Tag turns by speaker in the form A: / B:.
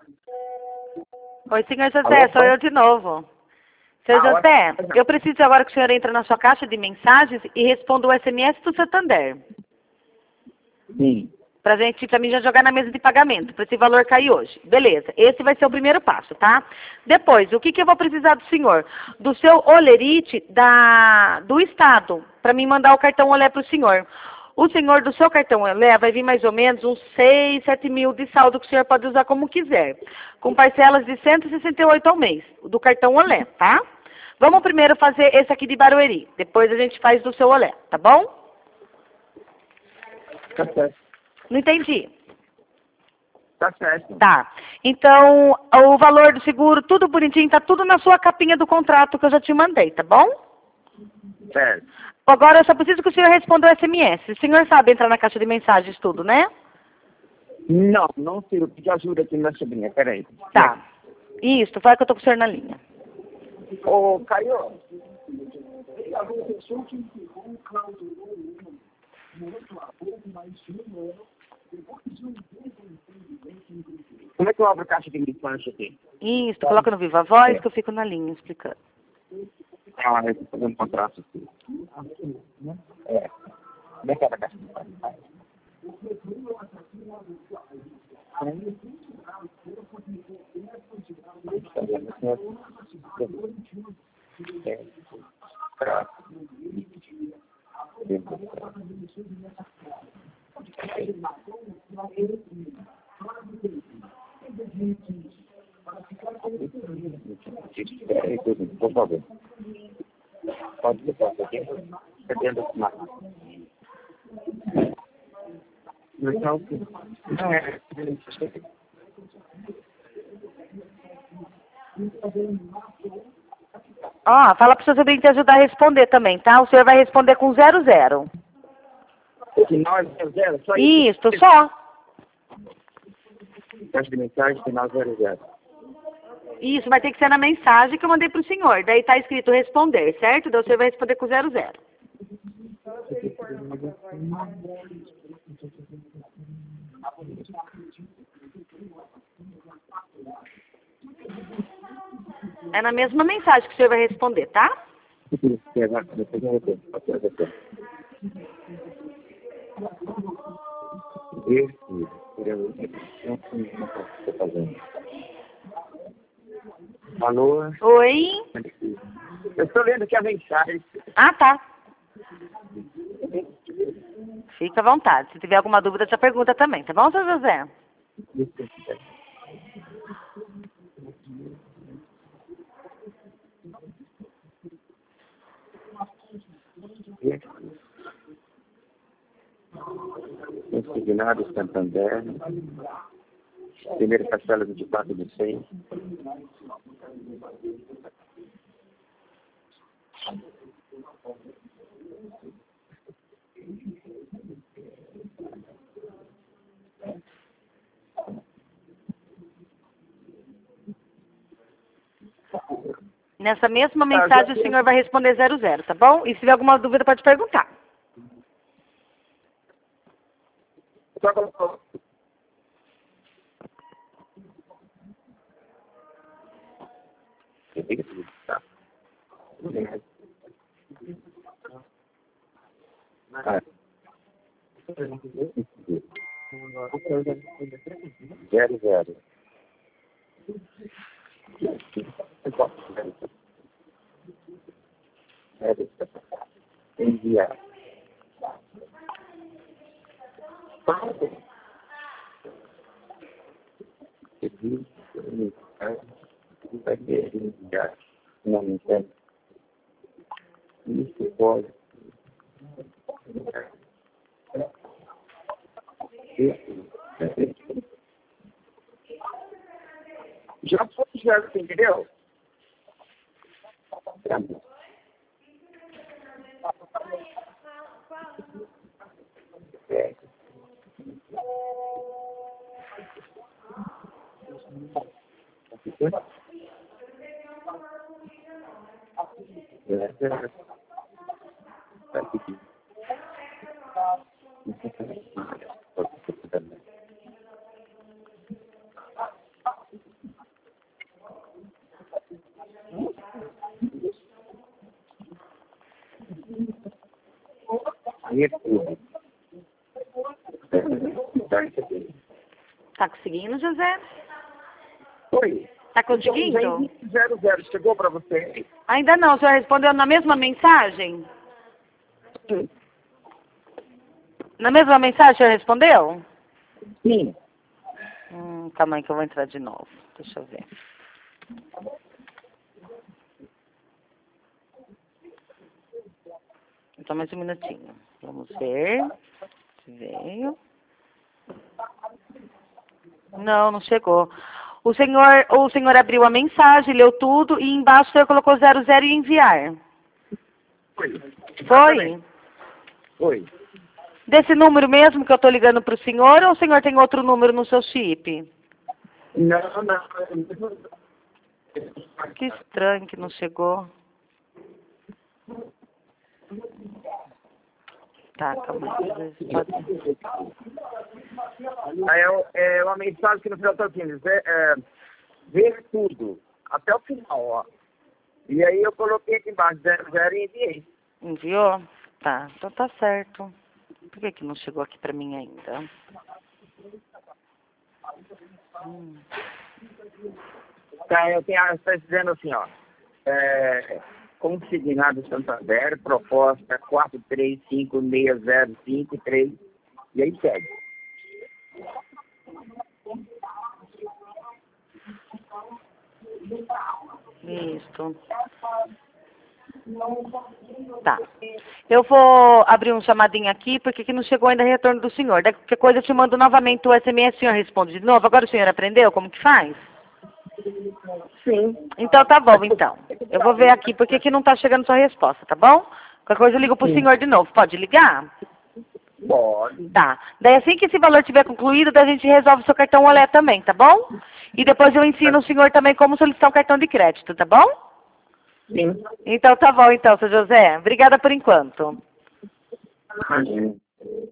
A: Oi, senhor José, sou eu de novo. Senhor José, eu preciso agora que o senhor entre na sua caixa de mensagens e responda o SMS do Santander.
B: Sim.
A: Pra mim já jogar na mesa de pagamento, para esse valor cair hoje. Beleza, esse vai ser o primeiro passo, tá? Depois, o que eu vou precisar do senhor? Do seu olerite do Estado, para mim mandar o cartão olé pro senhor. O senhor do seu cartão olé vai vir mais ou menos uns 6, 7 mil de saldo que o senhor pode usar como quiser. Com parcelas de 168 ao mês, do cartão olé, tá? Vamos primeiro fazer esse aqui de Barueri, depois a gente faz do seu olé, tá bom?
B: Tá certo.
A: Não entendi.
B: Tá certo.
A: Tá. Então, o valor do seguro, tudo bonitinho, tá tudo na sua capinha do contrato que eu já te mandei, tá bom?
B: Certo.
A: Agora eu só preciso que o senhor responda o SMS. O senhor sabe entrar na caixa de mensagens tudo, né?
B: Não sei. Eu pedi ajuda aqui na minha sobrinha. Peraí.
A: Tá. Isso, fala que eu tô com o senhor na linha.
B: Ô, Caio. Como é que eu abro a caixa de mensagens aqui?
A: Isso, coloca no Viva Voz que eu fico na linha explicando.
B: Eu tô fazendo um contrato aqui. É. Como é que abre a caixa de mensagens? Por favor. Pode botar isso aqui. Perdendo o mar. Não é.
A: Ó, fala pro seu sobrinho te ajudar a responder também, tá? O senhor vai responder com 00.
B: O final é 00? Só isso?
A: Isso, só.
B: Caixa de mensagem, final 00.
A: Isso, vai ter que ser na mensagem que eu mandei pro senhor. Daí tá escrito responder, certo? Daí o senhor vai responder com 00. É na mesma mensagem que o senhor vai responder, tá?
B: Alô?
A: Oi?
B: Eu estou lendo aqui a mensagem.
A: Ah, tá. Fica à vontade. Se tiver alguma dúvida, já pergunta também, tá bom, seu José?
B: Consignado Santander. Primeira parcela 24 de 100.
A: Nessa mesma mensagem o senhor vai responder 00, tá bom? E se tiver alguma dúvida, pode perguntar.
B: Zero, zero. Enviar. Vai querer enviar. Não entendo. Isso pode. Já foi, já, entendeu? Ver tudo.
A: Tá conseguindo, José?
B: Oi.
A: Tá conseguindo?
B: 00, chegou para você?
A: Ainda não, o senhor respondeu na mesma mensagem?
B: Sim.
A: Na mesma mensagem o senhor respondeu?
B: Sim.
A: Calma aí que eu vou entrar de novo. Deixa eu ver. Então, mais um minutinho. Vamos ver. Veio. Não, não chegou. O senhor abriu a mensagem, leu tudo e embaixo o senhor colocou 00 e enviar.
B: Foi.
A: Foi?
B: Foi.
A: Desse número mesmo que eu estou ligando para o senhor ou o senhor tem outro número no seu chip?
B: Não, não.
A: Que estranho que não chegou. Tá, calma aí. Pode...
B: É uma mensagem que no final está assim, ver tudo, até o final, ó. E aí eu coloquei aqui embaixo 00 e enviei.
A: Enviou? Tá, então tá certo. Por que que não chegou aqui pra mim ainda?
B: Tá, está dizendo assim, ó. Consignado Santander, proposta 4356053, e aí segue.
A: Isso. Tá. Eu vou abrir um chamadinho aqui, porque aqui não chegou ainda retorno do senhor. Daí qualquer coisa eu te mando novamente o SMS, o senhor responde de novo. Agora o senhor aprendeu como que faz?
B: Sim.
A: Então tá bom, então. Eu vou ver aqui, porque aqui não tá chegando sua resposta, tá bom? Qualquer coisa eu ligo pro senhor de novo. Pode ligar?
B: Pode.
A: Tá. Daí assim que esse valor tiver concluído, daí a gente resolve o seu cartão Olé também, tá bom? E depois eu ensino o senhor também como solicitar um cartão de crédito, tá bom?
B: Sim.
A: Então tá bom, então, seu José. Obrigada por enquanto.
B: Imagina.